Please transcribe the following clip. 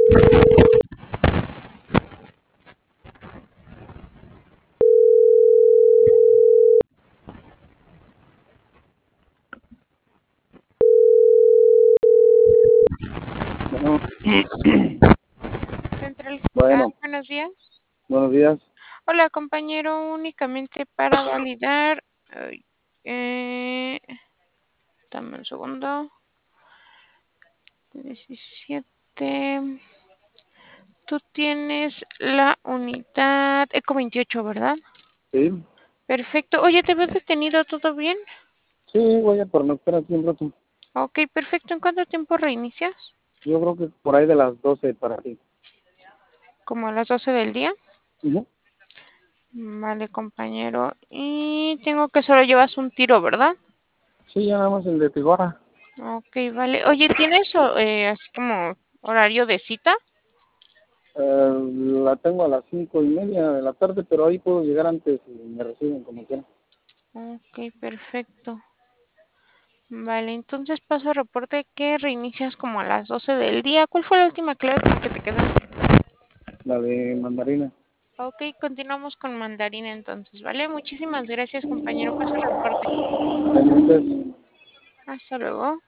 Bueno, Central Fiscal, bueno, buenos días. buenos días. Hola, compañero, únicamente para validar. Ay, eh, dame un segundo. 17. Tú tienes la unidad Eco 28, ¿verdad? Sí, Perfecto. Oye, ¿te veo detenido? ¿Todo bien? sí, voy a pernoctar aquí un rato. Ok, perfecto. ¿En cuánto tiempo reinicias? Yo creo que por ahí de las 12 para ti. Como a las 12 del día. Ujú. Vale, compañero. Y tengo que solo llevas un tiro, ¿verdad? Sí, ya nada más el de Tigora. Ok, vale. Oye, ¿tienes así como horario de cita? La tengo a las 5:30 de la tarde, pero ahí puedo llegar antes y me reciben como quiera. Ok, perfecto. Vale, entonces paso a reporte que reinicias como a las 12 del día. ¿Cuál fue la última clave con la que te quedaste? La de mandarina. Ok, continuamos con mandarina entonces, ¿vale? Muchísimas gracias, compañero. Paso a reporte. Entonces, Hasta luego.